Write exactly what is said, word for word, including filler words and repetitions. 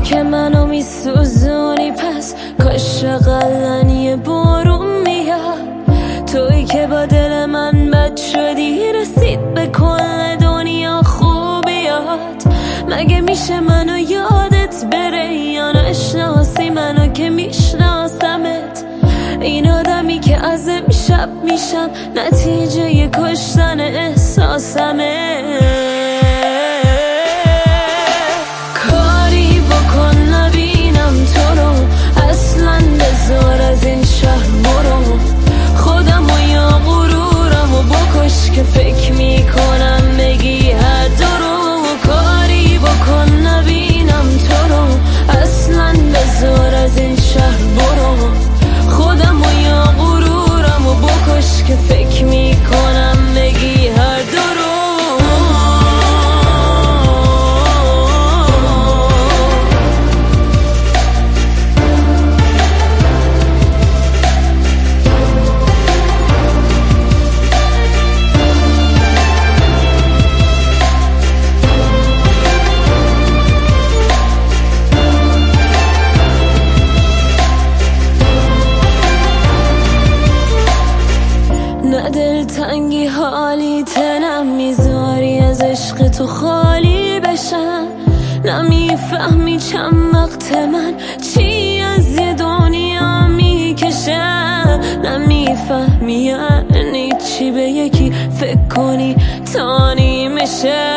که منو میسوزونی، پس کاش اقلن یه بارون میاد. تویی که با دل من بد شدی، رسید به کل دنیا خوبیات. مگه میشه منو یادت بره یا نشناسی منو که میشناسمت؟ این آدمی که از امشب میشم نتیجه ی کشتن احساسمه. کاری بکن نبینم تو رو، اصلا بذار از این شهر برو. خودم و یا غرورم و بکش که فکر میکنم بگی هر درو. کاری بکن نبینم تو رو، اصلا بذار از این شهر برو. خودم و یا غرورم و بکش که فکر میکنم بگی هر درو. نه دلتنگی حالی تنم میذاری از عشق تو خالی بشم. نمیفهمی چند وقت من چی از یه دنیا میکشم. نمیفهمی یعنی چی به یکی فکر کنی تا نیمشه.